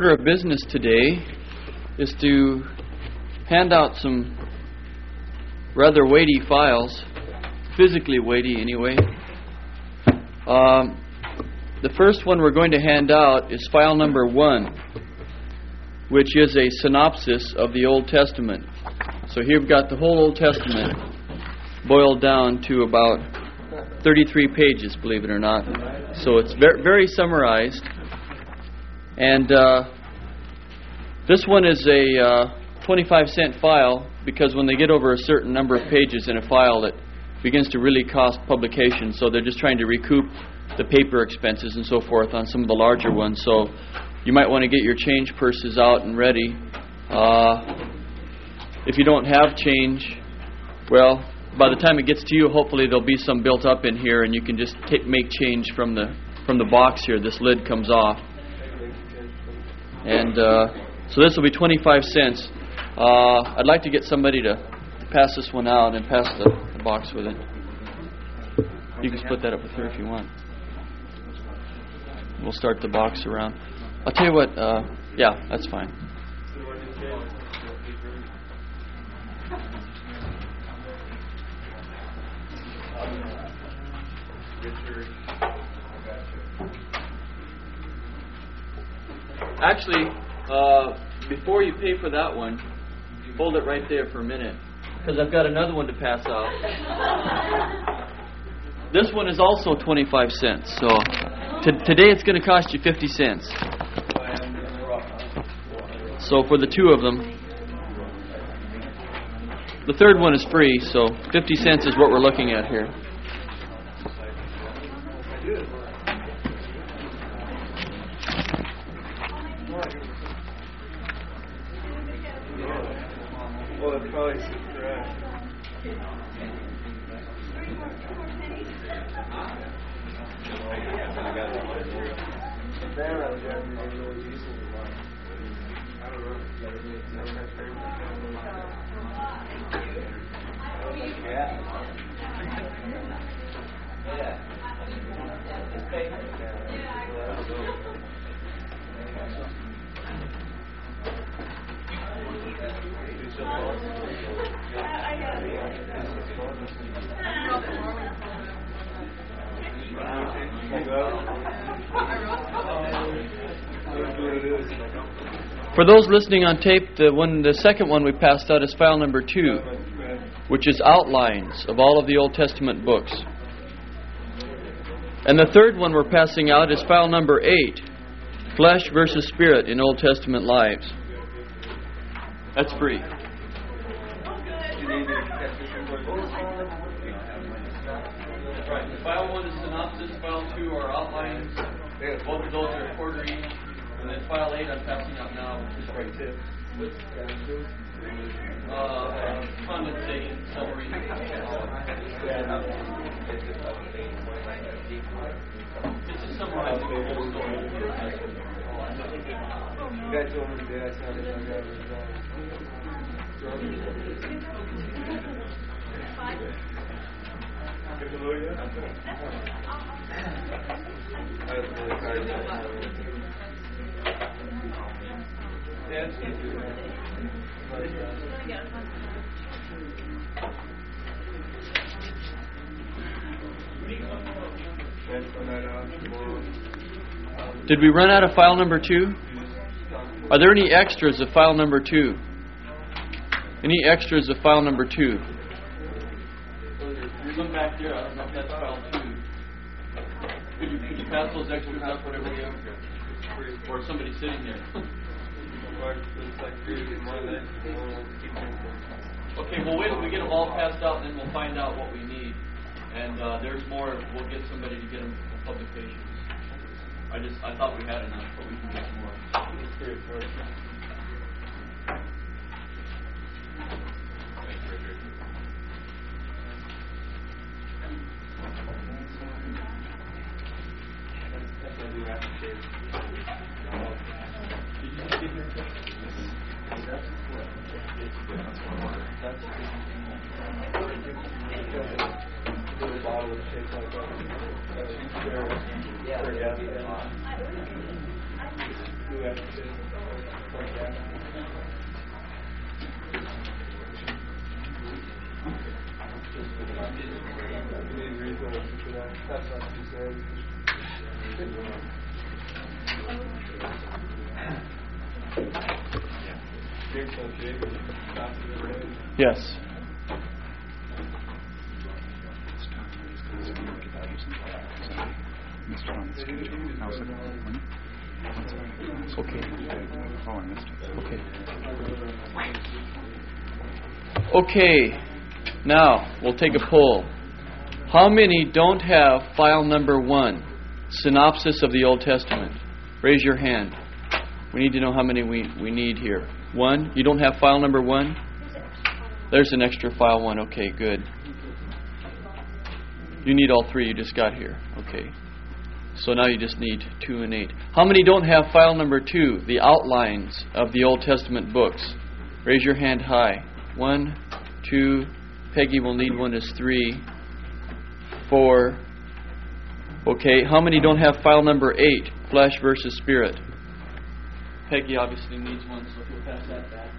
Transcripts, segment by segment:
Order of business today is to hand out some rather weighty files, physically weighty anyway. The first one we're going to hand out is file number 1, which is a synopsis of the Old Testament. So here we've got the whole Old Testament boiled down to about 33 pages, believe it or not. So it's very summarized. And this one is a 25-cent file because when they get over a certain number of pages in a file, it begins to really cost publication. So they're just trying to recoup the paper expenses and so forth on some of the larger ones. So you might want to get your change purses out and ready. If you don't have change, well, by the time it gets to you, hopefully there'll be some built up in here, and you can just make change from the box here. This lid comes off. And so this will be 25 cents. I'd like to get somebody to pass this one out and pass the box with it. You can split that up with her if you want. We'll start the box around. I'll tell you what, yeah, that's fine. Actually, before you pay for that one, hold it right there for a minute, because I've got another one to pass out. This one is also 25 cents, so today it's going to cost you 50 cents. So for the two of them, the third one is free, so 50 cents is what we're looking at here. Well, it probably is correct. For those listening on tape, the second one we passed out is file number 2, which is outlines of all of the Old Testament books. And the third one we're passing out is file number 8, Flesh versus Spirit in Old Testament Lives. That's free. Right. File 1 is synopsis, file 2 are outlines. Both of those are a quarter each. And then file 8 I'm passing out now, which is right tip. Condensation, summary. It's just summarizing the whole story. You guys told me today I sounded like I was Did we run out of file number 2? Are there any extras of file number 2? Any extras of file number 2? There's some back there. I don't know if that's file 2. Could you pass those extras up, whatever they are? Or somebody sitting there. Okay, well wait till we get them all passed out, and then we'll find out what we need. And there's more. We'll get somebody to get them publications. I thought we had enough, but we can get more. do have to like that. You need resources for that. That's what she said. Yes. Okay. Okay. Now, we'll take a poll. How many don't have file number 1, synopsis of the Old Testament? Raise your hand. We need to know how many we need here. 1? You don't have file number 1? There's an extra file 1. Okay, good. You need all 3 you just got here. Okay. So now you just need 2 and 8. How many don't have file number 2, the outlines of the Old Testament books? Raise your hand high. 1, 2, Peggy will need one as 3, 4. Okay, how many don't have file number 8, flesh versus spirit? Peggy obviously needs one, so if you'll pass that back.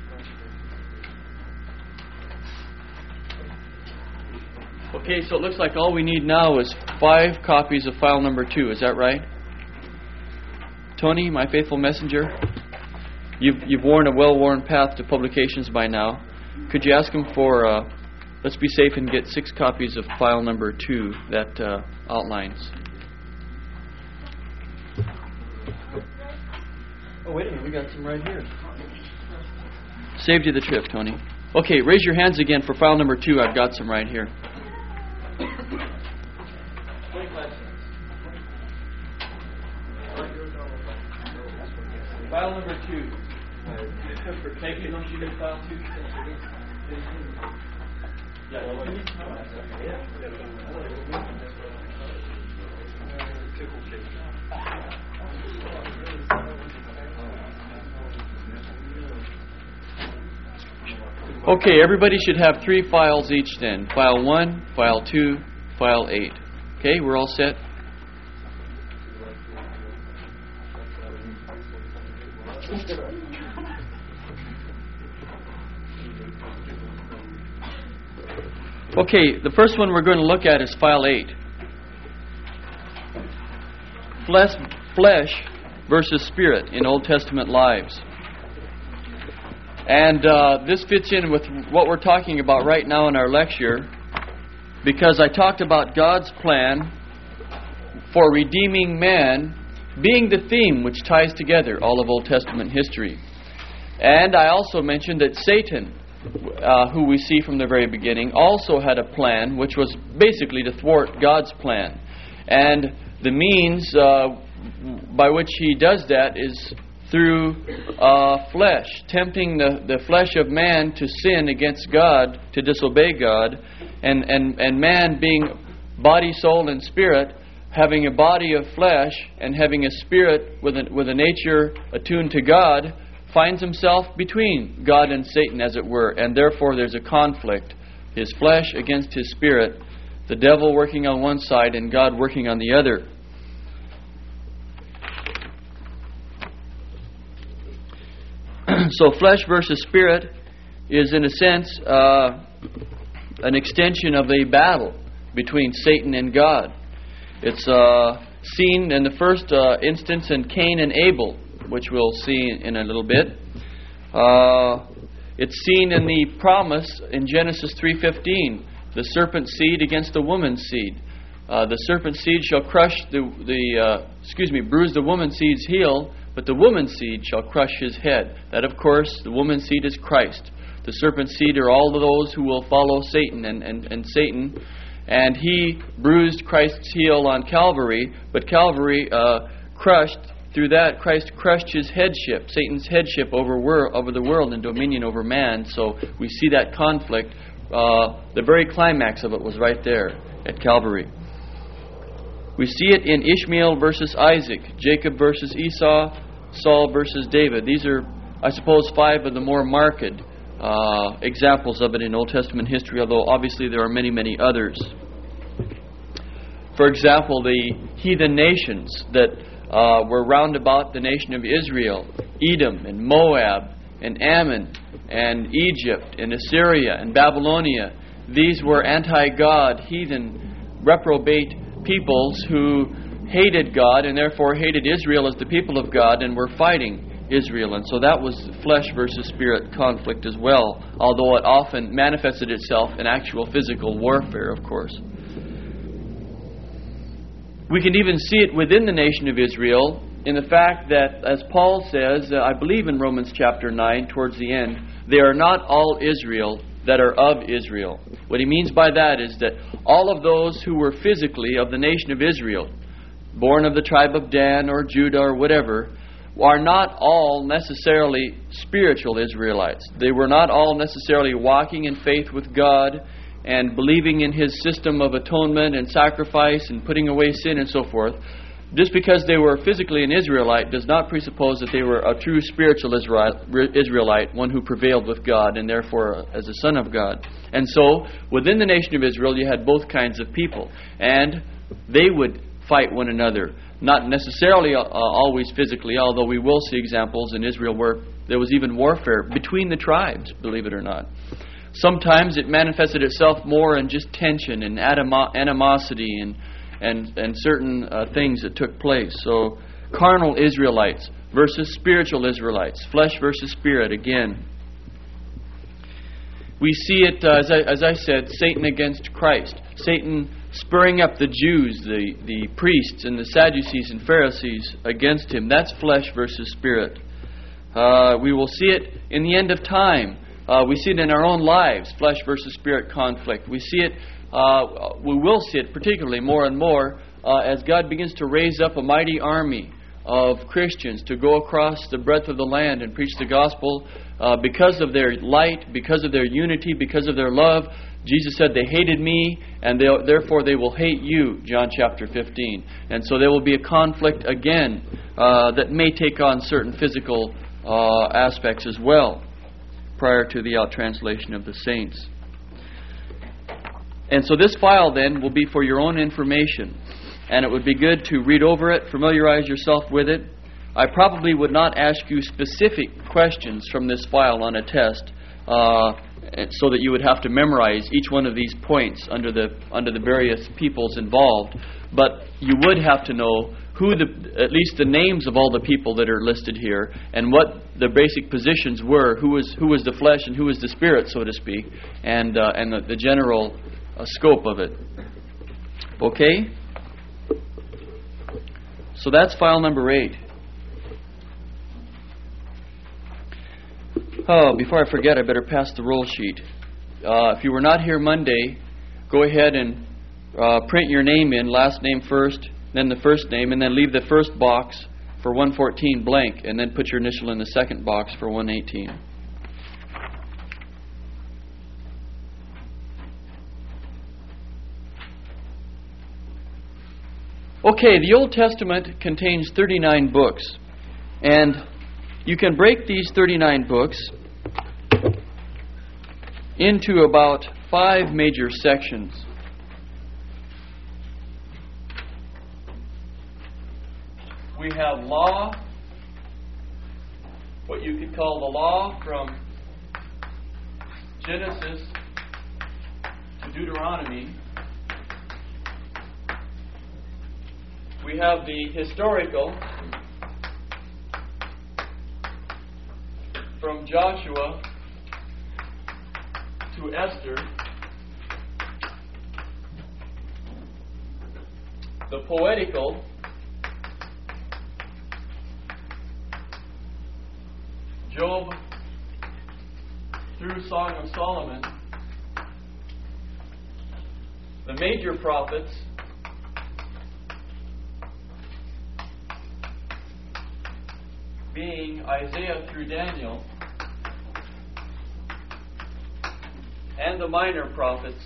Okay, so it looks like all we need now is 5 copies of file number 2. Is that right? Tony, my faithful messenger, you've worn a well-worn path to publications by now. Could you ask him for, let's be safe and get 6 copies of file number 2 that outlines. Oh, wait a minute, we got some right here. Saved you the trip, Tony. Okay, raise your hands again for file number 2. I've got some right here. File number 2. Peggy, don't you need file 2? Okay, everybody should have 3 files each then. File 1, File 2, File 8. Okay, we're all set? Okay, the first one we're going to look at is File 8. Flesh versus spirit in Old Testament lives. And this fits in with what we're talking about right now in our lecture, because I talked about God's plan for redeeming man being the theme which ties together all of Old Testament history. And I also mentioned that Satan, who we see from the very beginning, also had a plan which was basically to thwart God's plan. And the means by which he does that is through flesh, tempting the flesh of man to sin against God, to disobey God, and man being body, soul, and spirit, having a body of flesh and having a spirit with a nature attuned to God, finds himself between God and Satan, as it were, and therefore there's a conflict. His flesh against his spirit, the devil working on one side and God working on the other. So flesh versus spirit is, in a sense, an extension of a battle between Satan and God. It's seen in the first instance in Cain and Abel, which we'll see in a little bit. It's seen in the promise in Genesis 3:15, the serpent seed against the woman's seed. The serpent seed shall bruise the woman's seed's heel, but the woman's seed shall crush his head. That, of course, the woman's seed is Christ. The serpent's seed are all of those who will follow Satan and Satan. And he bruised Christ's heel on Calvary, but Calvary crushed, through that, Christ crushed his headship, Satan's headship over the world and dominion over man. So we see that conflict. The very climax of it was right there at Calvary. We see it in Ishmael versus Isaac, Jacob versus Esau, Saul versus David. These are, I suppose, 5 of the more marked examples of it in Old Testament history, although obviously there are many, many others. For example, the heathen nations that were round about the nation of Israel, Edom and Moab and Ammon and Egypt and Assyria and Babylonia. These were anti-God, heathen, reprobate peoples who hated God and therefore hated Israel as the people of God and were fighting Israel. And so that was flesh versus spirit conflict as well, although it often manifested itself in actual physical warfare, of course. We can even see it within the nation of Israel in the fact that, as Paul says, I believe in Romans chapter 9, towards the end, they are not all Israel that are of Israel. What he means by that is that all of those who were physically of the nation of Israel, born of the tribe of Dan or Judah or whatever, are not all necessarily spiritual Israelites. They were not all necessarily walking in faith with God and believing in His system of atonement and sacrifice and putting away sin and so forth. Just because they were physically an Israelite does not presuppose that they were a true spiritual Israelite, one who prevailed with God and therefore as a son of God. And so, within the nation of Israel, you had both kinds of people. And they would fight one another. Not necessarily always physically, although we will see examples in Israel where there was even warfare between the tribes, believe it or not. Sometimes it manifested itself more in just tension and animosity and certain things that took place. So, carnal Israelites versus spiritual Israelites, flesh versus spirit again. We see it, as I said, Satan against Christ. Satan spurring up the Jews, the priests and the Sadducees and Pharisees against him. That's flesh versus spirit. We will see it in the end of time. We see it in our own lives, flesh versus spirit conflict. We see it, we will see it particularly more and more as God begins to raise up a mighty army of Christians to go across the breadth of the land and preach the gospel because of their light, because of their unity, because of their love. Jesus said, they hated me, and therefore they will hate you, John chapter 15. And so there will be a conflict again that may take on certain physical aspects as well, prior to the out-translation of the saints. And so this file then will be for your own information, and it would be good to read over it, familiarize yourself with it. I probably would not ask you specific questions from this file on a test, so that you would have to memorize each one of these points under the various peoples involved. But you would have to know at least the names of all the people that are listed here, and what the basic positions were, who was the flesh and who was the spirit, so to speak, and the general scope of it. Okay? So that's file number 8. Oh, before I forget, I better pass the roll sheet. If you were not here Monday, go ahead and print your name in, last name first, then the first name, and then leave the first box for 114 blank, and then put your initial in the second box for 118. Okay, the Old Testament contains 39 books, and you can break these 39 books into about 5 major sections. We have law, what you could call the law from Genesis to Deuteronomy. We have the historical from Joshua to Esther. The poetical Job through Song of Solomon. The major prophets being Isaiah through Daniel, and the minor prophets,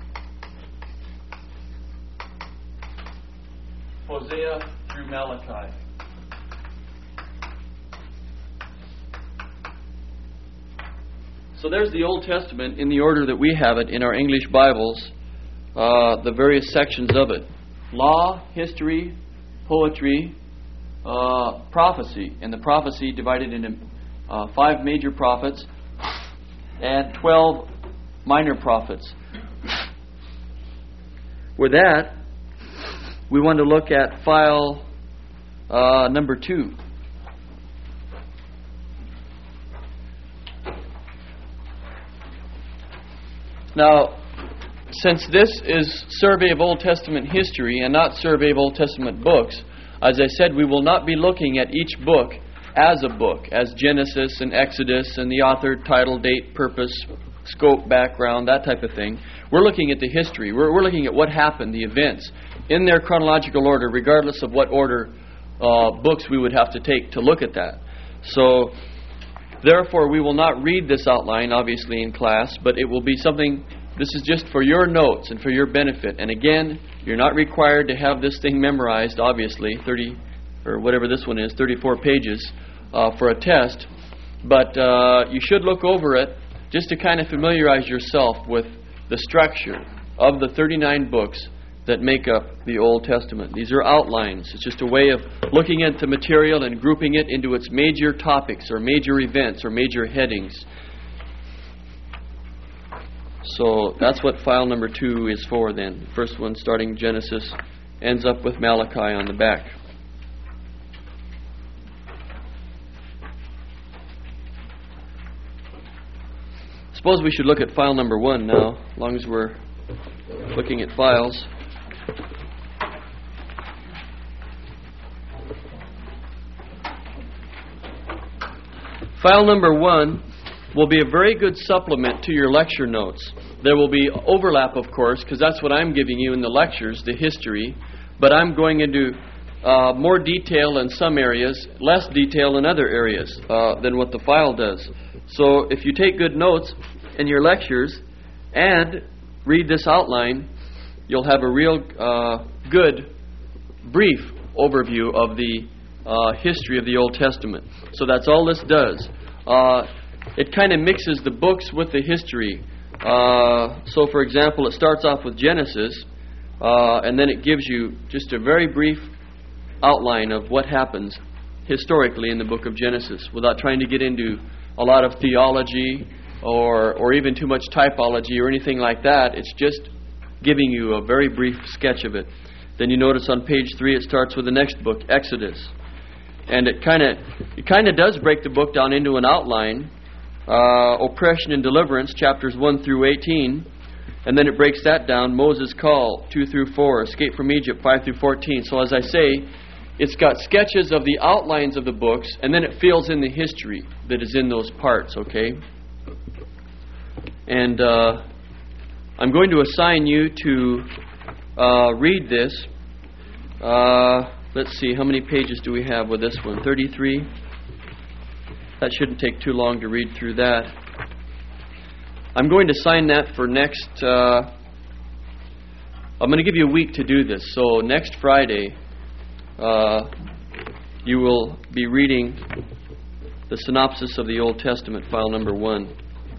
Hosea through Malachi. So there's the Old Testament in the order that we have it in our English Bibles, the various sections of it. Law, history, poetry, prophecy, and the prophecy divided into 5 major prophets and 12 minor prophets. With that, we want to look at file number 2. Now, since this is Survey of Old Testament history and not Survey of Old Testament books, as I said, we will not be looking at each book as a book, as Genesis and Exodus and the author, title, date, purpose, scope, background, that type of thing. We're looking at the history. We're looking at what happened, the events, in their chronological order, regardless of what order books we would have to take to look at that. So, therefore, we will not read this outline, obviously, in class, but it will be something, this is just for your notes and for your benefit. And again, you're not required to have this thing memorized, obviously, 30, or whatever this one is, 34 pages for a test. But you should look over it just to kind of familiarize yourself with the structure of the 39 books that make up the Old Testament. These are outlines. It's just a way of looking at the material and grouping it into its major topics or major events or major headings. So that's what file number 2 is for then. First one, starting Genesis, ends up with Malachi on the back. Suppose we should look at file number 1 now, as long as we're looking at files. File number 1 will be a very good supplement to your lecture notes. There will be overlap, of course, because that's what I'm giving you in the lectures, the history, but I'm going into more detail in some areas, less detail in other areas than what the file does. So if you take good notes in your lectures and read this outline, you'll have a real good, brief overview of the history of the Old Testament. So that's all this does. It kind of mixes the books with the history. So, for example, it starts off with Genesis, and then it gives you just a very brief outline of what happens historically in the book of Genesis, without trying to get into a lot of theology or even too much typology or anything like that. It's just giving you a very brief sketch of it. Then you notice on page 3 it starts with the next book, Exodus. And it kind of does break the book down into an outline. Oppression and deliverance, chapters 1 through 18. And then it breaks that down. Moses' call, 2 through 4. Escape from Egypt, 5 through 14. So as I say, it's got sketches of the outlines of the books, and then it fills in the history that is in those parts, okay? And I'm going to assign you to read this. Let's see, how many pages do we have with this one? 33? That shouldn't take too long to read through that. I'm going to sign that for next... I'm going to give you a week to do this. So next Friday, you will be reading the synopsis of the Old Testament, file number 1.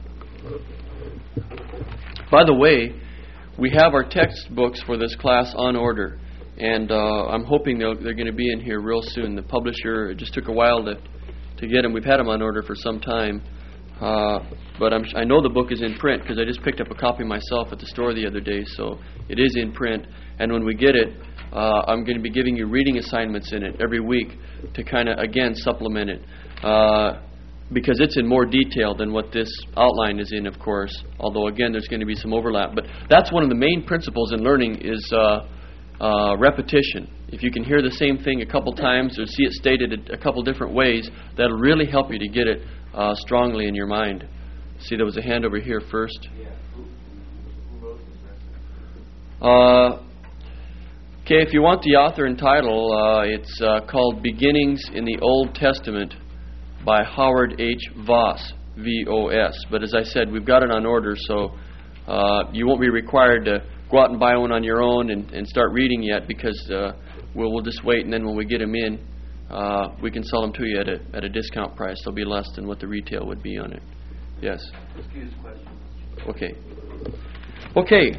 By the way, we have our textbooks for this class on order. And I'm hoping they're going to be in here real soon. The publisher, it just took a while to get them. We've had them on order for some time. But I know the book is in print because I just picked up a copy myself at the store the other day. So it is in print. And when we get it, I'm going to be giving you reading assignments in it every week to kind of, again, supplement it. Because it's in more detail than what this outline is in, of course. Although, again, there's going to be some overlap. But that's one of the main principles in learning is... repetition. If you can hear the same thing a couple times or see it stated a couple different ways, that'll really help you to get it strongly in your mind. See, there was a hand over here first. Who wrote this? Okay, if you want the author and title, it's called Beginnings in the Old Testament by Howard H. Voss, V-O-S. But as I said, we've got it on order, so you won't be required to go out and buy one on your own and start reading yet, because we'll just wait, and then when we get them in, we can sell them to you at a discount price. They'll be less than what the retail would be on it. Yes? Excuse questions. Okay. Okay.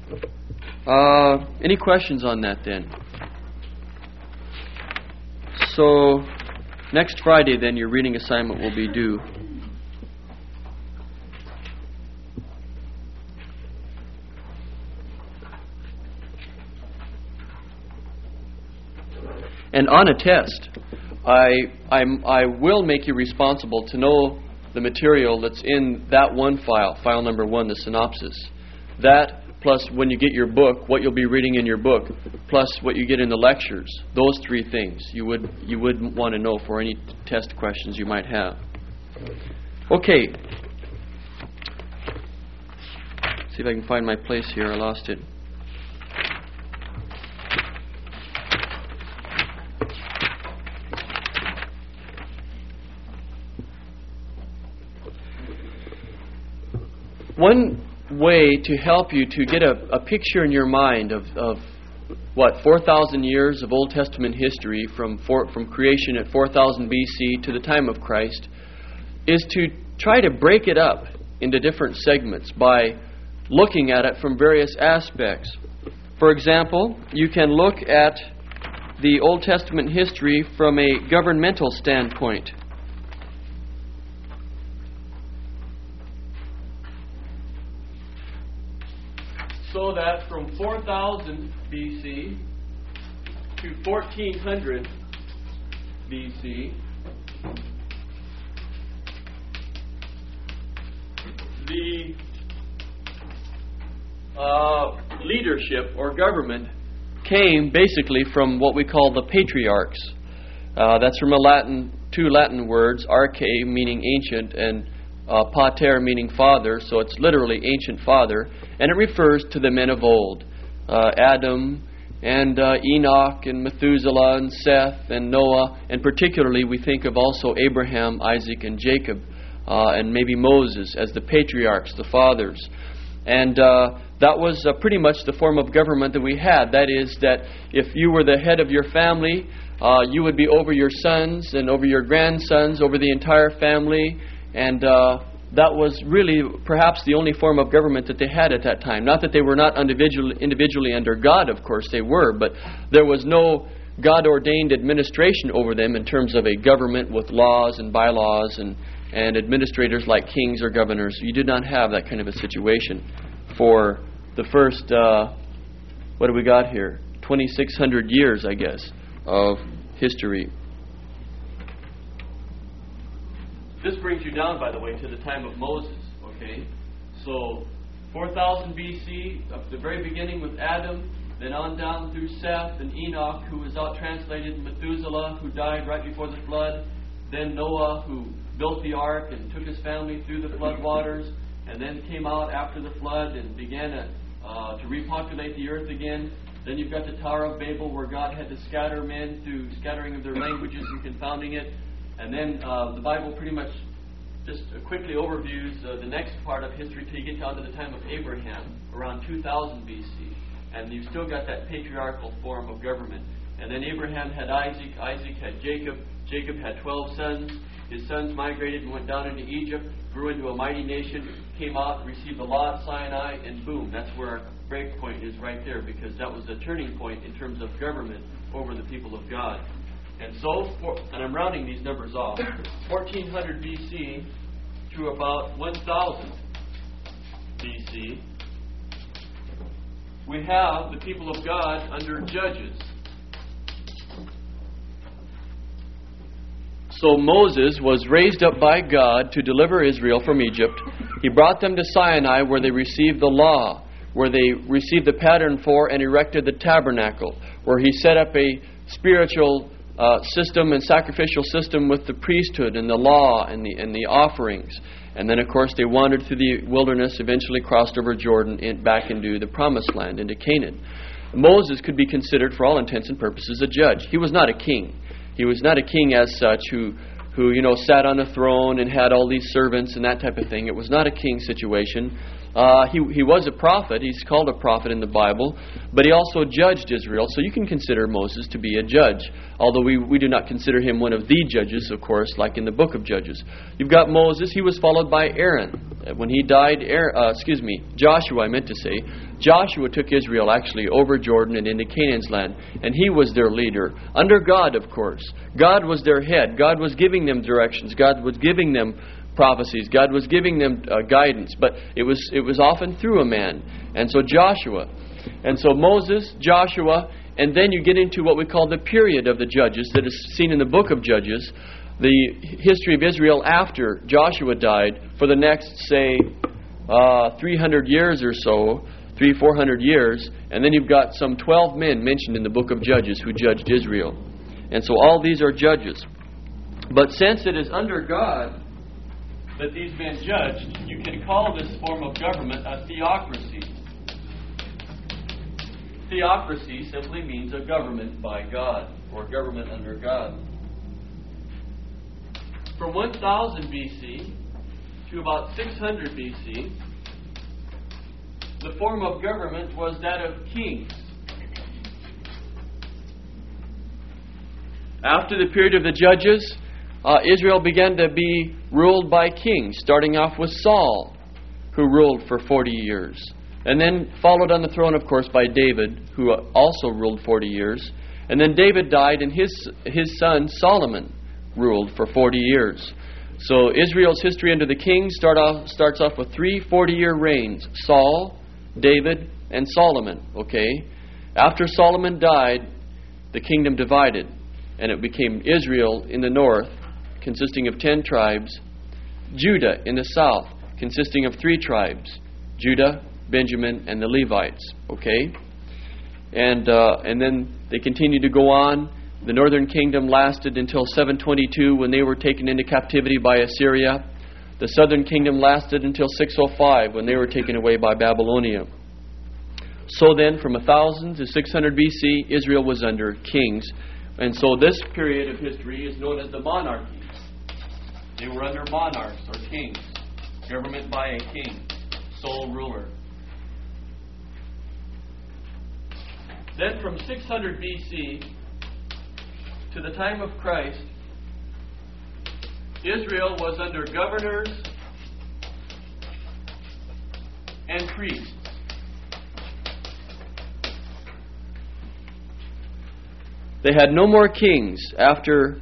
Any questions on that then? So next Friday, then, your reading assignment will be due. And on a test, I will make you responsible to know the material that's in that one file number 1, the synopsis. That, plus when you get your book, what you'll be reading in your book, plus what you get in the lectures. Those 3 things you would want to know for any test questions you might have. Okay. See if I can find my place here. I lost it. One way to help you to get a picture in your mind of 4,000 years of Old Testament history from creation at 4000 BC to the time of Christ is to try to break it up into different segments by looking at it from various aspects. For example, you can look at the Old Testament history from a governmental standpoint. So that from 4000 BC to 1400 BC, the leadership or government came basically from what we call the patriarchs. That's from two Latin words, arche meaning ancient and pater meaning father, so it's literally ancient father, and it refers to the men of old, Adam and Enoch and Methuselah and Seth and Noah, and particularly we think of also Abraham, Isaac, and Jacob, and maybe Moses as the patriarchs, the fathers. And that was pretty much the form of government that we had. That is, that if you were the head of your family, you would be over your sons and over your grandsons, over the entire family. And that was really perhaps the only form of government that they had at that time. Not that they were not individually under God, of course they were, but there was no God-ordained administration over them in terms of a government with laws and bylaws and administrators like kings or governors. You did not have that kind of a situation for the first, what do we got here? 2,600 years, I guess, of history. This brings you down, by the way, to the time of Moses, okay? So, 4000 BC, up the very beginning with Adam, then on down through Seth and Enoch, who was out-translated, Methuselah, who died right before the flood, then Noah, who built the ark and took his family through the flood waters, and then came out after the flood and began to repopulate the earth again. Then you've got the Tower of Babel, where God had to scatter men through scattering of their languages and confounding it. And then the Bible pretty much just quickly overviews the next part of history till you get down to the time of Abraham, around 2000 BC. And you've still got that patriarchal form of government. And then Abraham had Isaac, Isaac had Jacob, Jacob had 12 sons. His sons migrated and went down into Egypt, grew into a mighty nation, came out, received the law at Sinai, and boom, that's where our break point is right there, because that was the turning point in terms of government over the people of God. And so, and I'm rounding these numbers off, 1400 BC to about 1000 BC, we have the people of God under judges. So Moses was raised up by God to deliver Israel from Egypt. He brought them to Sinai, where they received the law, where they received the pattern for and erected the tabernacle, where he set up a spiritual system and sacrificial system with the priesthood and the law and the offerings. And then, of course, they wandered through the wilderness, eventually crossed over Jordan back into the promised land, into Canaan. Moses could be considered, for all intents and purposes, a judge. He was not a king. He was not a king as such who sat on a throne and had all these servants and that type of thing. It was not a king situation. He was a prophet. He's called a prophet in the Bible. But he also judged Israel. So you can consider Moses to be a judge. Although we do not consider him one of the judges, of course, like in the book of Judges. You've got Moses. He was followed by Aaron. When he died, Joshua, I meant to say, Joshua took Israel actually over Jordan and into Canaan's land, and he was their leader. Under God, of course. God was their head. God was giving them directions. God was giving them prophecies. God was giving them guidance, but it was often through a man. And so Joshua. And so Moses, Joshua, and then you get into what we call the period of the Judges that is seen in the book of Judges, the history of Israel after Joshua died for the next, say, 300 years or so, 400 years, and then you've got some 12 men mentioned in the book of Judges who judged Israel. And so all these are judges. But since it is under God that these men judged, you can call this form of government a theocracy. Theocracy simply means a government by God, or government under God. From 1000 BC to about 600 BC, the form of government was that of kings. After the period of the Judges, Israel began to be ruled by kings, starting off with Saul, who ruled for 40 years. And then followed on the throne, of course, by David, who also ruled 40 years. And then David died, and his son Solomon ruled for 40 years. So Israel's history under the kings starts off with 3 40-year reigns: Saul, David, and Solomon. Okay? After Solomon died, the kingdom divided, and it became Israel in the north, consisting of 10 tribes, Judah in the south, consisting of 3 tribes: Judah, Benjamin, and the Levites. Okay? And then they continued to go on. The northern kingdom lasted until 722 when they were taken into captivity by Assyria. The southern kingdom lasted until 605 when they were taken away by Babylonia. So then, from 1000 to 600 BC, Israel was under kings. And so this period of history is known as the monarchies. They were under monarchs or kings. Government by a king, sole ruler. Then from 600 BC to the time of Christ, Israel was under governors and priests. They had no more kings after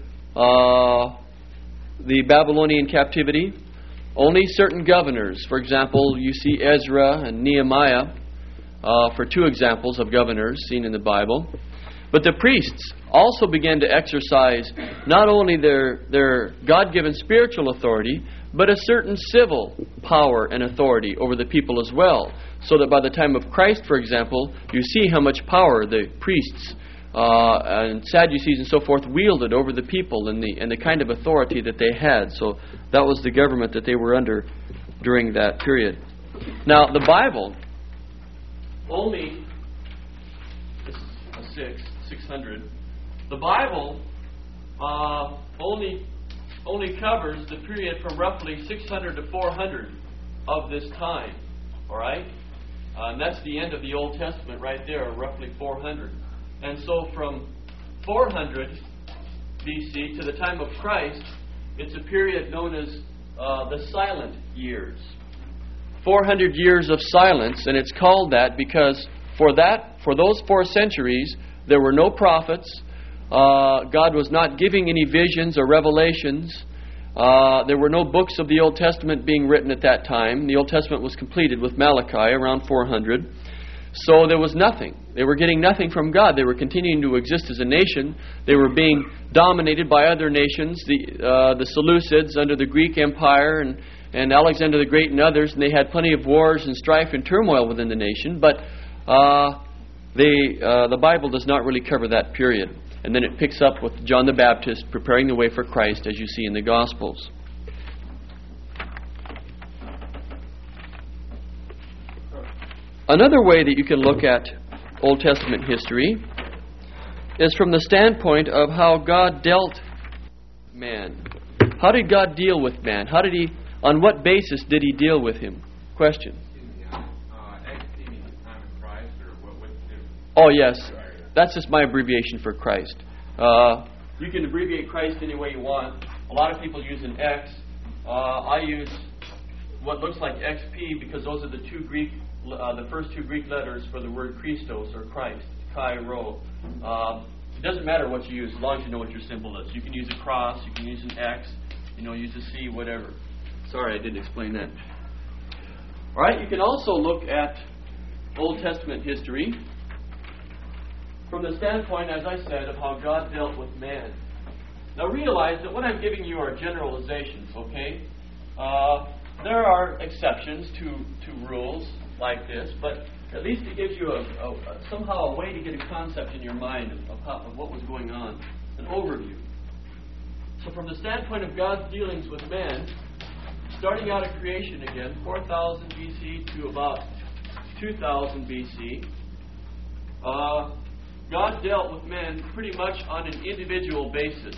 the Babylonian captivity. Only certain governors. For example, you see Ezra and Nehemiah for 2 examples of governors seen in the Bible. But the priests also began to exercise not only their God-given spiritual authority, but a certain civil power and authority over the people as well. So that by the time of Christ, for example, you see how much power the priests and Sadducees and so forth wielded over the people and the kind of authority that they had. So that was the government that they were under during that period. Now, the Bible only, this is 600. The Bible only covers the period from roughly 600 to 400 of this time. All right? And that's the end of the Old Testament right there, roughly 400. And so from 400 BC to the time of Christ, it's a period known as the silent years. 400 years of silence, and it's called that because for those 4 centuries, there were no prophets. God was not giving any visions or revelations. There were no books of the Old Testament being written at that time. The Old Testament was completed with Malachi around 400. So there was nothing. They were getting nothing from God. They were continuing to exist as a nation. They were being dominated by other nations, the Seleucids under the Greek Empire and Alexander the Great and others, and they had plenty of wars and strife and turmoil within the nation. But the Bible does not really cover that period. And then it picks up with John the Baptist preparing the way for Christ, as you see in the Gospels. Another way that you can look at Old Testament history is from the standpoint of how God dealt man. How did God deal with man? On what basis did He deal with him? Question. Oh, yes. That's just my abbreviation for Christ. You can abbreviate Christ any way you want. A lot of people use an X. I use what looks like XP because those are the first two Greek letters for the word Christos or Christ, Chi Rho. It doesn't matter what you use as long as you know what your symbol is. You can use a cross, you can use an X, use a C, whatever. Sorry, I didn't explain that. All right, you can also look at Old Testament history from the standpoint, as I said, of how God dealt with man. Now realize that what I'm giving you are generalizations, okay? There are exceptions to rules like this, but at least it gives you somehow a way to get a concept in your mind of what was going on, an overview. So from the standpoint of God's dealings with man, starting out at creation again, 4000 BC to about 2000 BC, God dealt with man pretty much on an individual basis.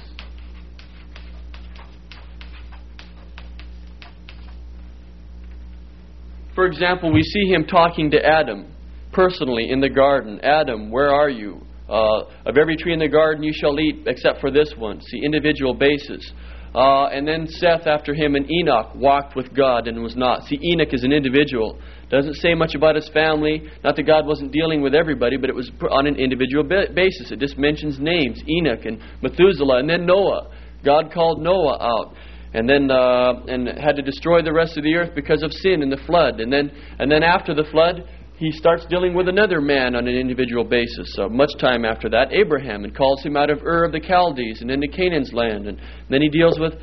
For example, we see him talking to Adam personally in the garden. Adam, where are you? Of every tree in the garden you shall eat except for this one. See, individual basis. And then Seth after him and Enoch walked with God and was not. See, Enoch is an individual. Doesn't say much about his family. Not that God wasn't dealing with everybody, but it was on an individual basis. It just mentions names, Enoch and Methuselah, and then Noah. God called Noah out. And then and had to destroy the rest of the earth because of sin and the flood. And then after the flood, he starts dealing with another man on an individual basis. So much time after that, Abraham, and calls him out of Ur of the Chaldees and into Canaan's land. And then he deals with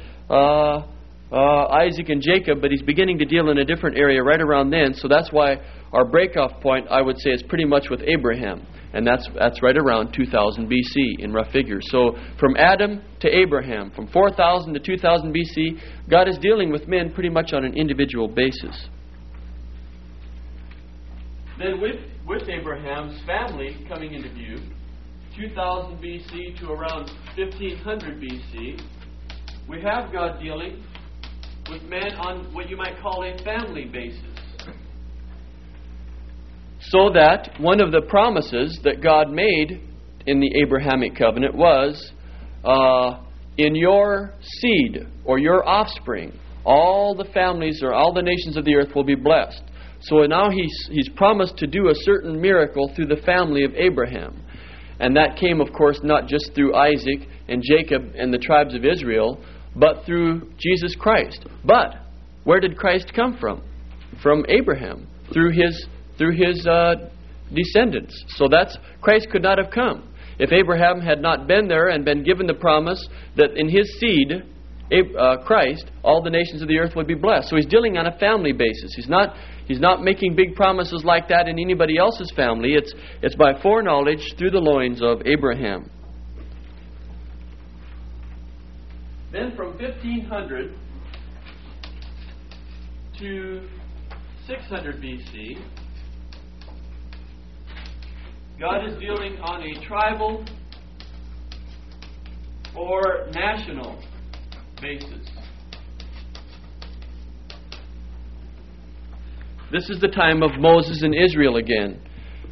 Isaac and Jacob, but he's beginning to deal in a different area right around then. So that's why our breakoff point, I would say, is pretty much with Abraham. And that's right around 2000 BC in rough figures. So from Adam to Abraham, from 4000 to 2000 BC, God is dealing with men pretty much on an individual basis. Then with Abraham's family coming into view, 2000 BC to around 1500 BC, we have God dealing with men on what you might call a family basis. So that one of the promises that God made in the Abrahamic covenant was, in your seed or your offspring, all the families or all the nations of the earth will be blessed. So now he's promised to do a certain miracle through the family of Abraham. And that came, of course, not just through Isaac and Jacob and the tribes of Israel, but through Jesus Christ. But where did Christ come from? From Abraham, through his descendants. So Christ could not have come if Abraham had not been there and been given the promise that in his seed, Christ, all the nations of the earth would be blessed. So he's dealing on a family basis. He's not making big promises like that in anybody else's family. It's by foreknowledge through the loins of Abraham. Then from 1500 to 600 BC, God is dealing on a tribal or national basis. This is the time of Moses and Israel again.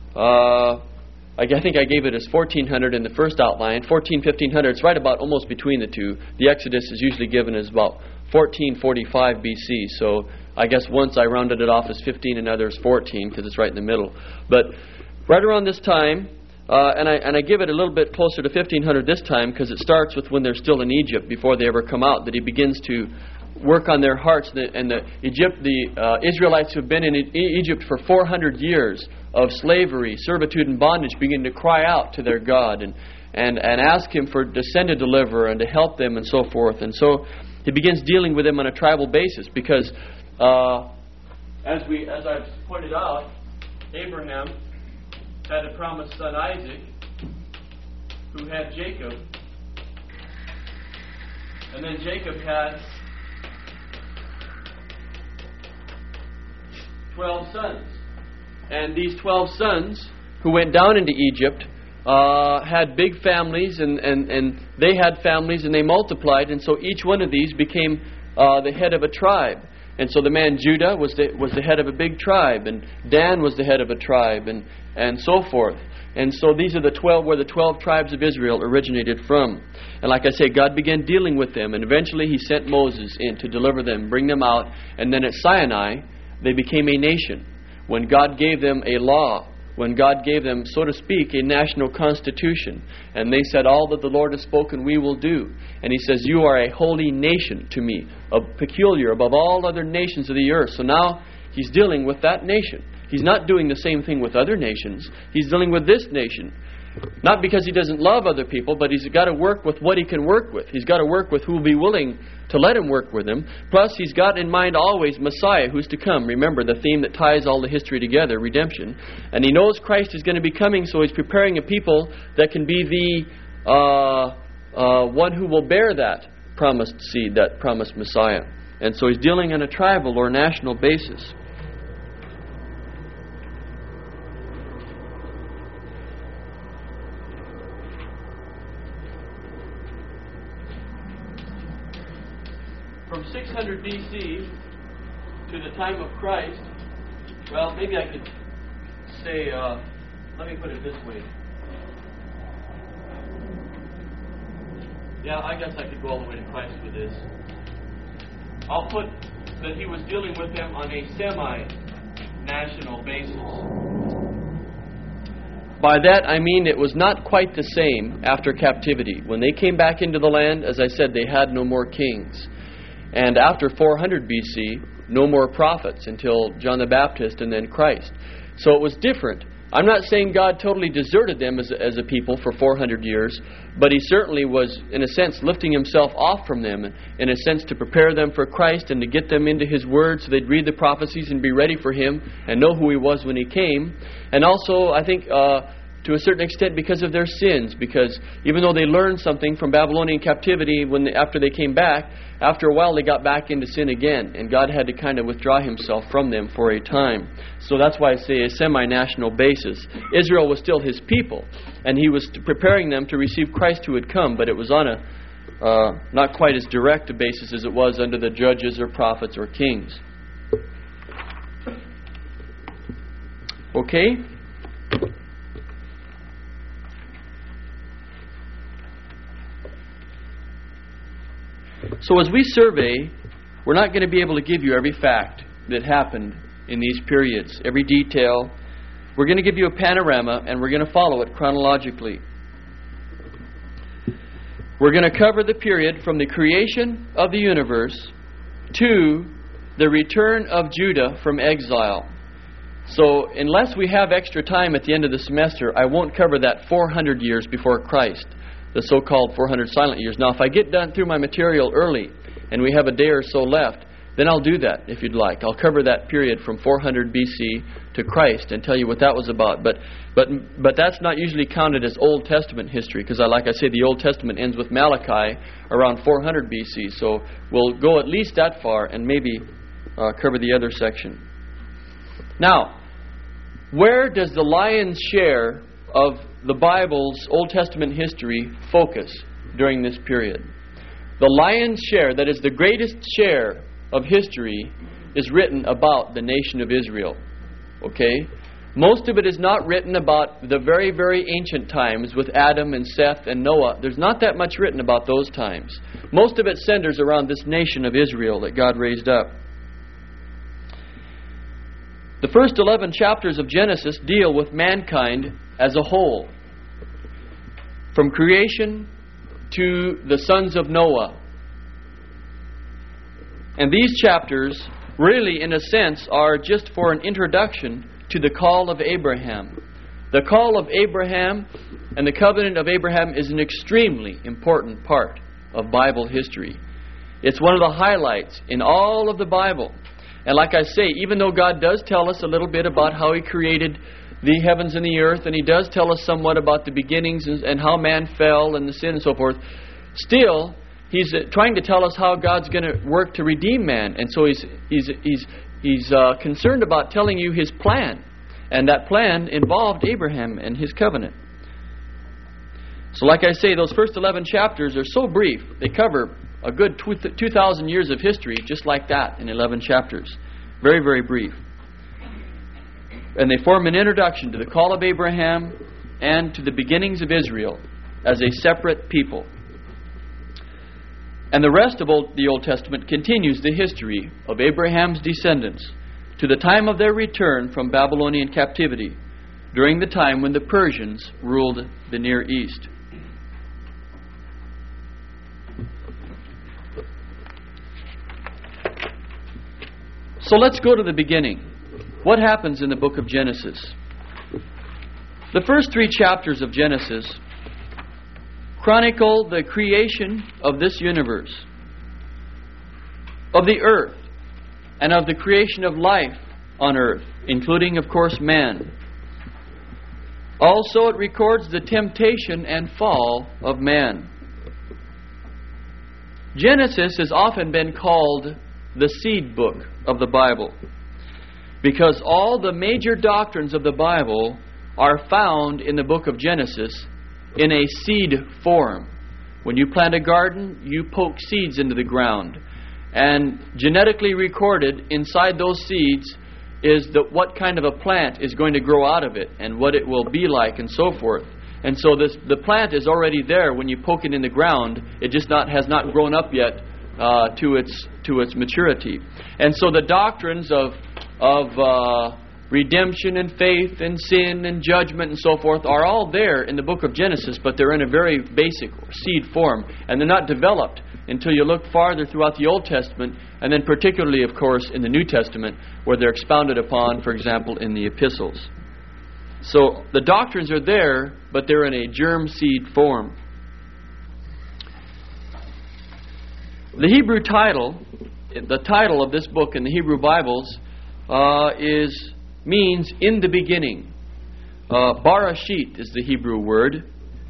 I think I gave it as 1400 in the first outline. 1500. It's right about almost between the two. The Exodus is usually given as about 1445 BC. So I guess once I rounded it off as 15 and others 14 because it's right in the middle. But right around this time, and I give it a little bit closer to 1500 this time because it starts with when they're still in Egypt before they ever come out, that he begins to work on their hearts. And the Israelites who have been in Egypt for 400 years of slavery, servitude, and bondage begin to cry out to their God and ask Him to send a deliverer and to help them and so forth. And so He begins dealing with them on a tribal basis because, as I've pointed out, Abraham had a promised son Isaac, who had Jacob, and then Jacob had 12 sons. And these 12 sons who went down into Egypt had big families, and they had families, and they multiplied, and so each one of these became the head of a tribe. And so the man Judah was the head of a big tribe, and Dan was the head of a tribe, and so forth. And so these are the 12 where the 12 tribes of Israel originated from. And like I say, God began dealing with them, and eventually He sent Moses in to deliver them, bring them out. And then at Sinai, they became a nation. When God gave them a law, when God gave them, so to speak, a national constitution. And they said, all that the Lord has spoken we will do. And He says, you are a holy nation to me, a peculiar above all other nations of the earth. So now He's dealing with that nation. He's not doing the same thing with other nations. He's dealing with this nation. Not because He doesn't love other people, but He's got to work with what He can work with. He's got to work with who will be willing to let Him work with Him. Plus, He's got in mind always Messiah, who's to come. Remember, the theme that ties all the history together, redemption. And He knows Christ is going to be coming, so He's preparing a people that can be the one who will bear that promised seed, that promised Messiah. And so He's dealing on a tribal or national basis. From 600 BC to the time of Christ, well, maybe I could say, let me put it this way. Yeah, I guess I could go all the way to Christ with this. I'll put that He was dealing with them on a semi-national basis. By that I mean it was not quite the same after captivity. When they came back into the land, as I said, they had no more kings. And after 400 BC, no more prophets until John the Baptist and then Christ. So it was different. I'm not saying God totally deserted them as a people for 400 years, but He certainly was, in a sense, lifting Himself off from them, in a sense, to prepare them for Christ and to get them into His Word so they'd read the prophecies and be ready for Him and know who He was when He came. And also, I think, to a certain extent because of their sins, because even though they learned something from Babylonian captivity after they came back, after a while they got back into sin again, and God had to kind of withdraw Himself from them for a time. So that's why I say a semi-national basis. Israel was still His people, and He was preparing them to receive Christ who had come, but it was on a not quite as direct a basis as it was under the judges or prophets or kings. Okay? So as we survey, we're not going to be able to give you every fact that happened in these periods, every detail. We're going to give you a panorama, and we're going to follow it chronologically. We're going to cover the period from the creation of the universe to the return of Judah from exile. So unless we have extra time at the end of the semester, I won't cover that 400 years before Christ, the so-called 400 silent years. Now, if I get done through my material early and we have a day or so left, then I'll do that if you'd like. I'll cover that period from 400 BC to Christ and tell you what that was about. But that's not usually counted as Old Testament history because, like I say, the Old Testament ends with Malachi around 400 BC. So we'll go at least that far and maybe cover the other section. Now, where does the lion's share of the Bible's Old Testament history focus during this period? The lion's share, that is the greatest share of history, is written about the nation of Israel. Okay? Most of it is not written about the very, very ancient times with Adam and Seth and Noah. There's not that much written about those times. Most of it centers around this nation of Israel that God raised up. The first 11 chapters of Genesis deal with mankind as a whole, from creation to the sons of Noah. And these chapters really, in a sense, are just for an introduction to the call of Abraham. The call of Abraham and the covenant of Abraham is an extremely important part of Bible history. It's one of the highlights in all of the Bible. And like I say, even though God does tell us a little bit about how He created the heavens and the earth, and He does tell us somewhat about the beginnings and how man fell and the sin and so forth, still, He's trying to tell us how God's going to work to redeem man. And so He's concerned about telling you His plan. And that plan involved Abraham and his covenant. So like I say, those first 11 chapters are so brief. They cover a good 2,000 years of history just like that in 11 chapters. Very, very brief. And they form an introduction to the call of Abraham and to the beginnings of Israel as a separate people. And the rest of the Old Testament continues the history of Abraham's descendants to the time of their return from Babylonian captivity, during the time when the Persians ruled the Near East. So let's go to the beginning. What happens in the book of Genesis? The first 3 chapters of Genesis chronicle the creation of this universe, of the earth, and of the creation of life on earth, including, of course, man. Also, it records the temptation and fall of man. Genesis has often been called the seed book of the Bible, because all the major doctrines of the Bible are found in the book of Genesis in a seed form. When you plant a garden, you poke seeds into the ground. And genetically recorded inside those seeds is what kind of a plant is going to grow out of it and what it will be like and so forth. And so the plant is already there when you poke it in the ground. It just has not grown up yet to its maturity. And so the doctrines of redemption and faith and sin and judgment and so forth are all there in the book of Genesis, but they're in a very basic seed form, and they're not developed until you look farther throughout the Old Testament, and then particularly, of course, in the New Testament, where they're expounded upon, for example, in the epistles. So the doctrines are there, but they're in a germ seed form. The Hebrew title, the title of this book in the Hebrew Bibles, means in the beginning. Barashit is the Hebrew word.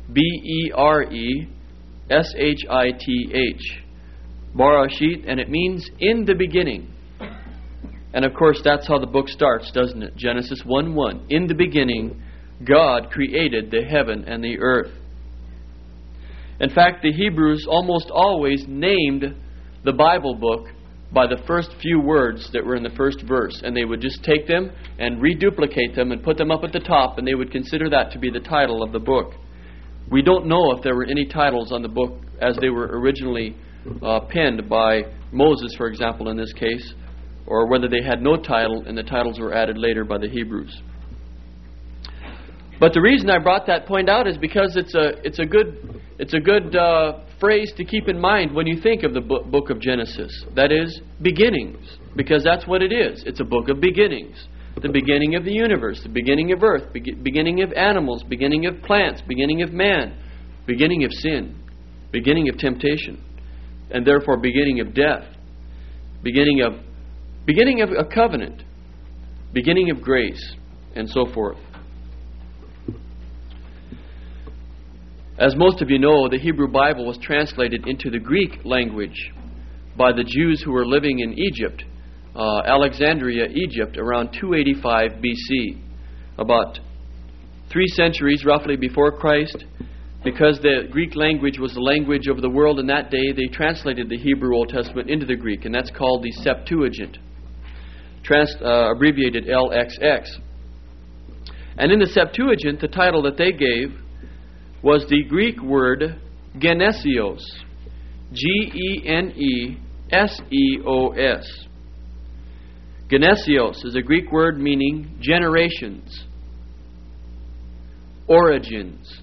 B-E-R-E-S-H-I-T-H. Barashit, and it means in the beginning. And of course that's how the book starts, doesn't it? Genesis 1:1. In the beginning, God created the heaven and the earth. In fact, the Hebrews almost always named the Bible book by the first few words that were in the first verse. And they would just take them and reduplicate them and put them up at the top, and they would consider that to be the title of the book. We don't know if there were any titles on the book as they were originally penned by Moses, for example, in this case, or whether they had no title and the titles were added later by the Hebrews. But the reason I brought that point out is because it's a good phrase to keep in mind when you think of the book of Genesis. That is, beginnings, because that's what it is. It's a book of beginnings. The beginning of the universe, the beginning of earth, beginning of animals, beginning of plants, beginning of man, beginning of sin, beginning of temptation, and therefore beginning of death, beginning of a covenant, beginning of grace, and so forth. As most of you know, the Hebrew Bible was translated into the Greek language by the Jews who were living in Egypt, Alexandria, Egypt, around 285 BC, about 3 centuries roughly before Christ. Because the Greek language was the language of the world in that day, they translated the Hebrew Old Testament into the Greek, and that's called the Septuagint, abbreviated LXX. And in the Septuagint, the title that they gave was the Greek word genesios, Geneseos. Genesios is a Greek word meaning generations, origins,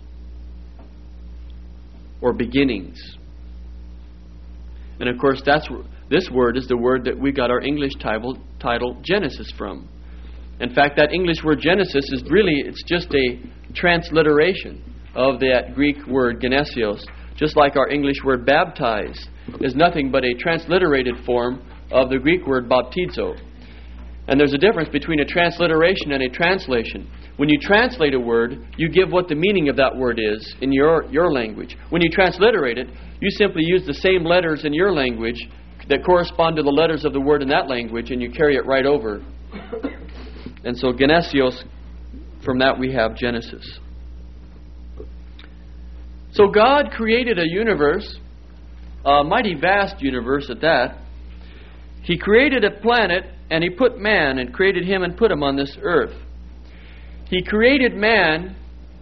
or beginnings. And of course, this word is the word that we got our English title Genesis from. In fact, that English word Genesis is it's just a transliteration of that Greek word genesios, just like our English word baptize is nothing but a transliterated form of the Greek word baptizo. And there's a difference between a transliteration and a translation. When you translate a word, you give what the meaning of that word is in your language. When you transliterate it, you simply use the same letters in your language that correspond to the letters of the word in that language, and you carry it right over. And so genesios, from that we have Genesis. So God created a universe a mighty vast universe at that. He created a planet, and He put man, and created him and put him on this earth. He created man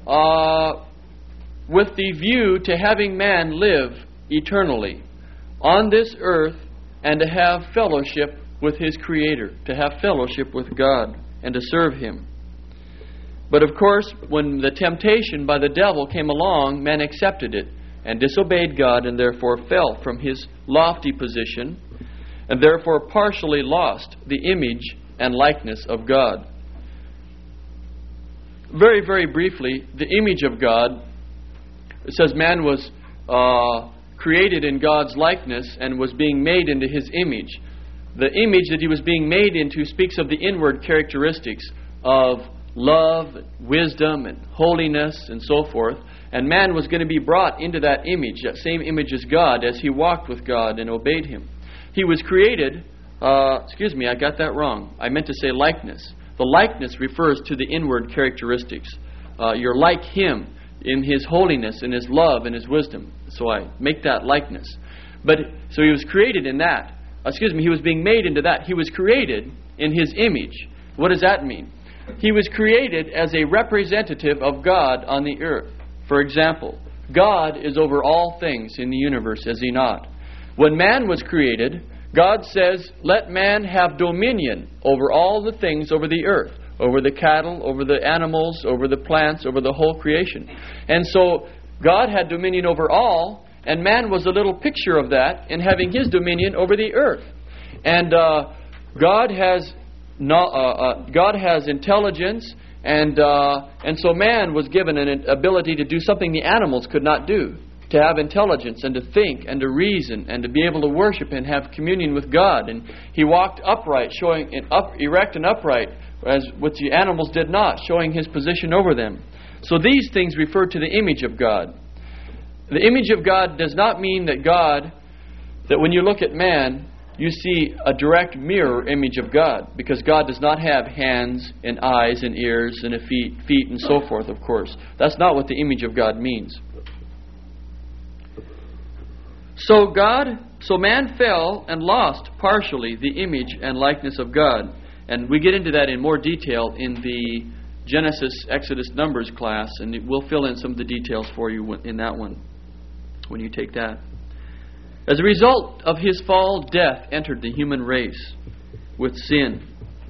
with the view to having man live eternally on this earth and to have fellowship with his Creator, to have fellowship with God and to serve Him. But of course, when the temptation by the devil came along, man accepted it and disobeyed God and therefore fell from his lofty position and therefore partially lost the image and likeness of God. Very, very briefly, the image of God, it says man was created in God's likeness and was being made into His image. The image that he was being made into speaks of the inward characteristics of love, wisdom, and holiness, and so forth. And man was going to be brought into that image, that same image as God, as he walked with God and obeyed Him. He was created, I got that wrong. I meant to say likeness. The likeness refers to the inward characteristics. You're like Him in His holiness, in His love, and His wisdom. So I make that likeness. So he was created in that. He was being made into that. He was created in His image. What does that mean? He was created as a representative of God on the earth. For example, God is over all things in the universe, is He not? When man was created, God says, let man have dominion over all the things over the earth, over the cattle, over the animals, over the plants, over the whole creation. And so God had dominion over all, and man was a little picture of that in having his dominion over the earth. And God has intelligence, and so man was given an ability to do something the animals could not do. To have intelligence and to think and to reason and to be able to worship and have communion with God. And he walked upright, erect and upright, as which the animals did not, showing his position over them. So these things refer to the image of God. The image of God does not mean that when you look at man, you see a direct mirror image of God, because God does not have hands and eyes and ears and feet and so forth, of course. That's not what the image of God means. So man fell and lost partially the image and likeness of God. And we get into that in more detail in the Genesis, Exodus, Numbers class, and we'll fill in some of the details for you in that one when you take that. As a result of his fall, death entered the human race with sin.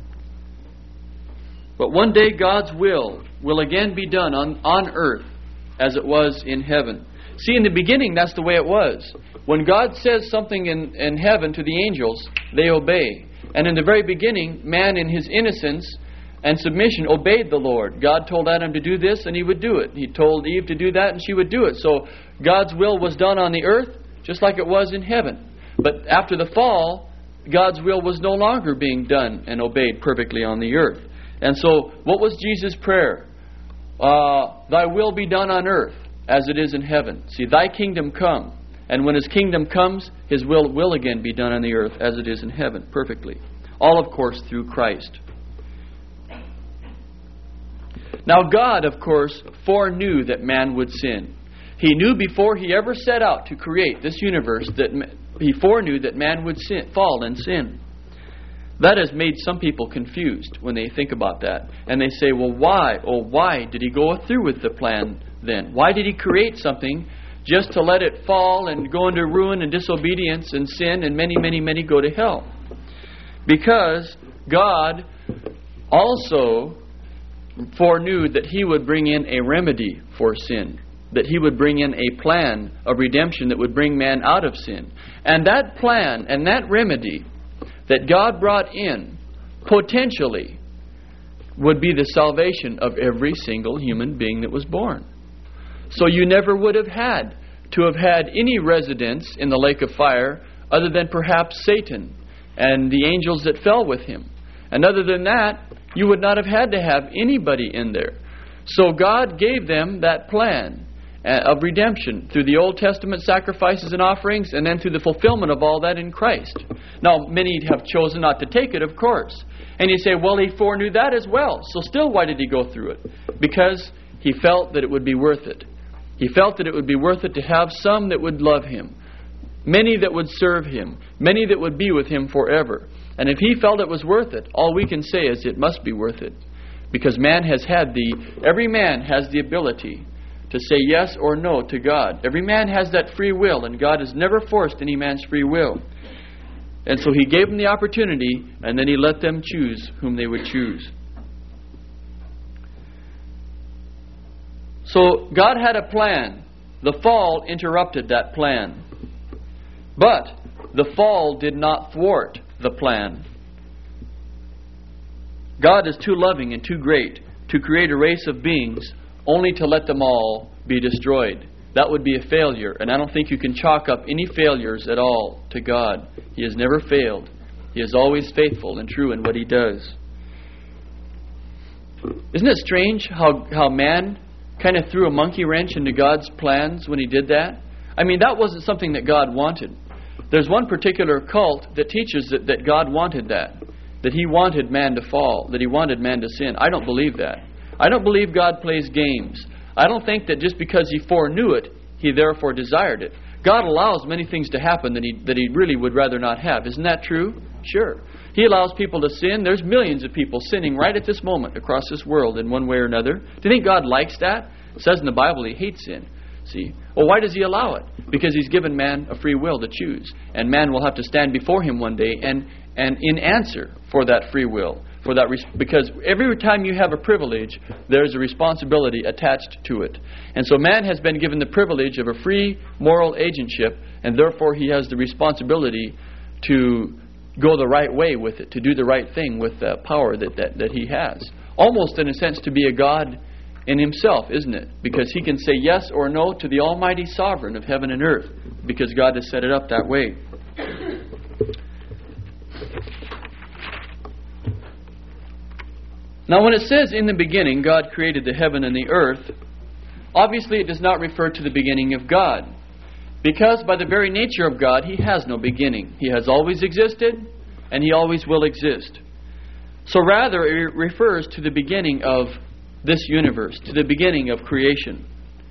But one day God's will again be done on earth as it was in heaven. See, in the beginning, that's the way it was. When God says something in heaven to the angels, they obey. And in the very beginning, man in his innocence and submission obeyed the Lord. God told Adam to do this, and he would do it. He told Eve to do that, and she would do it. So God's will was done on the earth, just like it was in heaven. But after the fall, God's will was no longer being done and obeyed perfectly on the earth. And so, what was Jesus' prayer? Thy will be done on earth as it is in heaven. See, thy kingdom come. And when His kingdom comes, His will again be done on the earth as it is in heaven, perfectly. All, of course, through Christ. Now, God, of course, foreknew that man would sin. He knew before He ever set out to create this universe that He foreknew that man would fall and sin. That has made some people confused when they think about that. And they say, well, why? Oh, why did He go through with the plan then? Why did He create something just to let it fall and go into ruin and disobedience and sin and many, many, many go to hell? Because God also foreknew that He would bring in a remedy for sin, that He would bring in a plan of redemption that would bring man out of sin. And that plan and that remedy that God brought in potentially would be the salvation of every single human being that was born. So you never would have had any residence in the lake of fire other than perhaps Satan and the angels that fell with him. And other than that, you would not have had to have anybody in there. So God gave them that plan of redemption through the Old Testament sacrifices and offerings, and then through the fulfillment of all that in Christ. Now, many have chosen not to take it, of course. And you say, well, He foreknew that as well. So still, why did He go through it? Because He felt that it would be worth it. He felt that it would be worth it to have some that would love Him. many that would serve Him, many that would be with Him forever. And if He felt it was worth it, all we can say is it must be worth it. Because every man has the ability to say yes or no to God. Every man has that free will, and God has never forced any man's free will. And so He gave them the opportunity, and then He let them choose whom they would choose. So God had a plan. The fall interrupted that plan. But the fall did not thwart the plan. God is too loving and too great to create a race of beings only to let them all be destroyed. That would be a failure, and I don't think you can chalk up any failures at all to God. He has never failed. He is always faithful and true in what He does. Isn't it strange how man kind of threw a monkey wrench into God's plans when He did that? I mean, that wasn't something that God wanted. There's one particular cult that teaches that God wanted that He wanted man to fall, that He wanted man to sin. I don't believe that. I don't believe God plays games. I don't think that just because He foreknew it, He therefore desired it. God allows many things to happen that He really would rather not have. Isn't that true? Sure. He allows people to sin. There's millions of people sinning right at this moment across this world in one way or another. Do you think God likes that? It says in the Bible He hates sin. See? Well, why does He allow it? Because He's given man a free will to choose. And man will have to stand before Him one day and in answer for that free will. Because every time you have a privilege, there's a responsibility attached to it. And so man has been given the privilege of a free moral agentship, and therefore he has the responsibility to go the right way with it, to do the right thing with the power that he has. Almost in a sense to be a God in himself, isn't it? Because he can say yes or no to the Almighty Sovereign of heaven and earth, because God has set it up that way. Now, when it says in the beginning God created the heaven and the earth, obviously it does not refer to the beginning of God. Because by the very nature of God, He has no beginning. He has always existed, and He always will exist. So rather, it refers to the beginning of this universe, to the beginning of creation.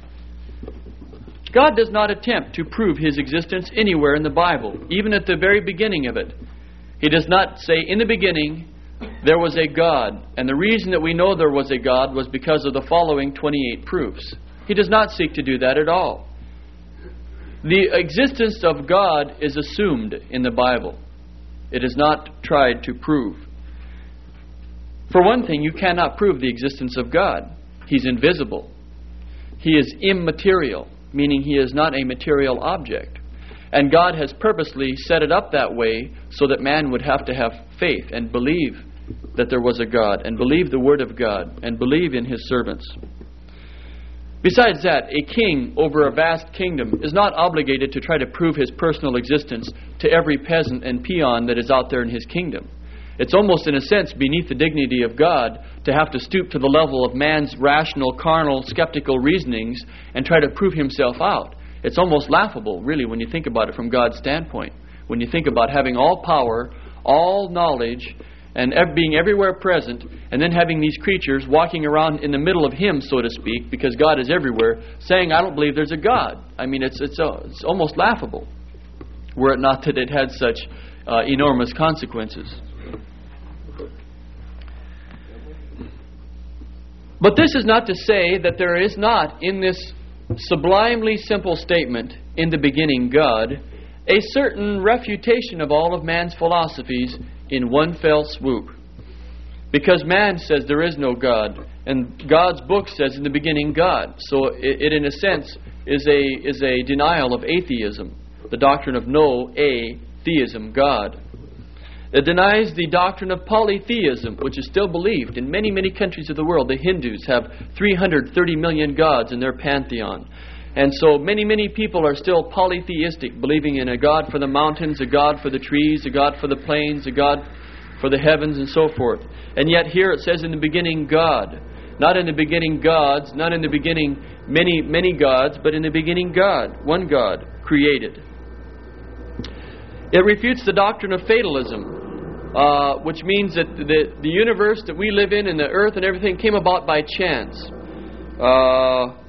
God does not attempt to prove His existence anywhere in the Bible, even at the very beginning of it. He does not say, in the beginning, there was a God, and the reason that we know there was a God was because of the following 28 proofs. He does not seek to do that at all. The existence of God is assumed in the Bible. It is not tried to prove. For one thing, you cannot prove the existence of God. He's invisible. He is immaterial, meaning He is not a material object. And God has purposely set it up that way so that man would have to have faith and believe that there was a God, and believe the Word of God, and believe in His servants. Besides that, a king over a vast kingdom is not obligated to try to prove his personal existence to every peasant and peon that is out there in his kingdom. It's almost, in a sense, beneath the dignity of God to have to stoop to the level of man's rational, carnal, skeptical reasonings and try to prove himself out. It's almost laughable, really, when you think about it from God's standpoint. When you think about having all power, all knowledge, and being everywhere present, and then having these creatures walking around in the middle of Him, so to speak, because God is everywhere, saying, I don't believe there's a God. I mean, it's almost laughable, were it not that it had such enormous consequences. But this is not to say that there is not, in this sublimely simple statement, in the beginning God, a certain refutation of all of man's philosophies in one fell swoop. Because man says there is no God, and God's book says in the beginning God. So it in a sense is a denial of atheism, the doctrine of no theism, God. It denies the doctrine of polytheism, which is still believed in many, many countries of the world. The Hindus have 330 million gods in their pantheon. And so many, many people are still polytheistic, believing in a God for the mountains, a God for the trees, a God for the plains, a God for the heavens, and so forth. And yet here it says in the beginning God. Not in the beginning gods, not in the beginning many, many gods, but in the beginning God, one God, created. It refutes the doctrine of fatalism, which means that the universe that we live in and the earth and everything came about by chance.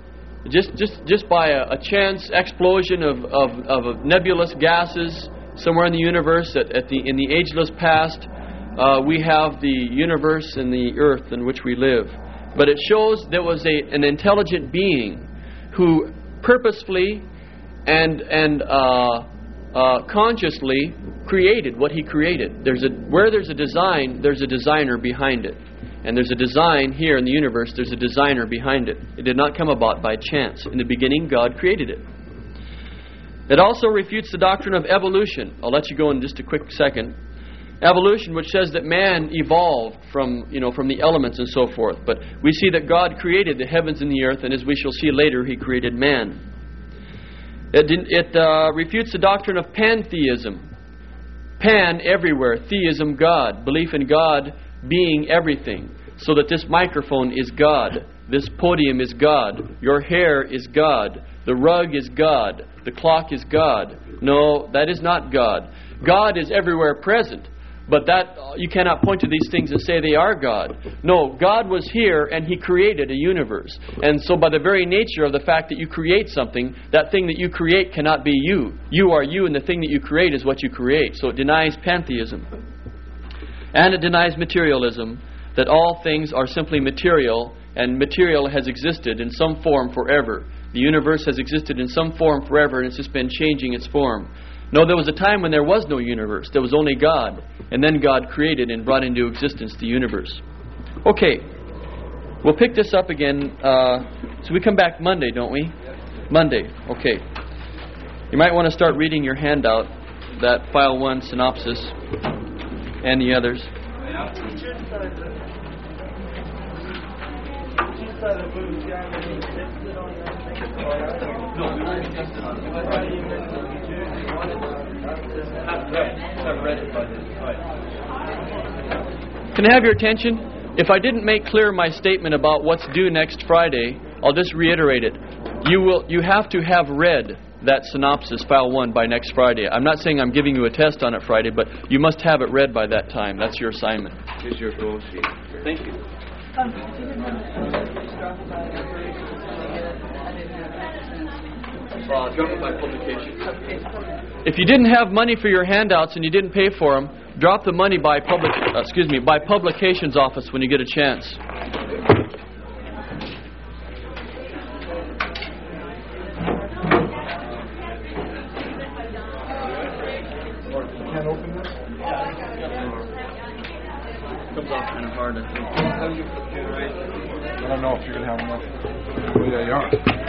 just by a chance explosion of nebulous gases somewhere in the universe in the ageless past, we have the universe and the earth in which we live. But it shows there was an intelligent being who purposefully and consciously created what he created. Where there's a design, there's a designer behind it. And there's a design here in the universe, there's a designer behind it. It did not come about by chance. In the beginning, God created it. It also refutes the doctrine of evolution. I'll let you go in just a quick second. Evolution, which says that man evolved from the elements and so forth. But we see that God created the heavens and the earth, and as we shall see later, He created man. It refutes the doctrine of pantheism. Pan, everywhere. Theism, God. Belief in God being everything. So that this microphone is God. This podium is God. Your hair is God. The rug is God. The clock is God. No, that is not God. God is everywhere present. But that you cannot point to these things and say they are God. No, God was here and He created a universe. And so by the very nature of the fact that you create something, that thing that you create cannot be you. You are you, and the thing that you create is what you create. So it denies pantheism. And it denies materialism, that all things are simply material, and material has existed in some form forever. The universe has existed in some form forever, and it's just been changing its form. No, there was a time when there was no universe. There was only God. And then God created and brought into existence the universe. Okay. We'll pick this up again. So we come back Monday, don't we? Monday. Okay. You might want to start reading your handout, that File 1 synopsis, and the others. Can I have your attention? If I didn't make clear my statement about what's due next Friday, I'll just reiterate it. You have to have read that synopsis, File 1, by next Friday. I'm not saying I'm giving you a test on it Friday, but you must have it read by that time. That's your assignment. Here's your goal sheet. Thank you. Drop it by publication. If you didn't have money for your handouts and you didn't pay for them, drop the money by publications office when you get a chance. Can't open this? Comes off kind of hard, I think. I don't know if you're going to have enough. Oh, yeah, you are.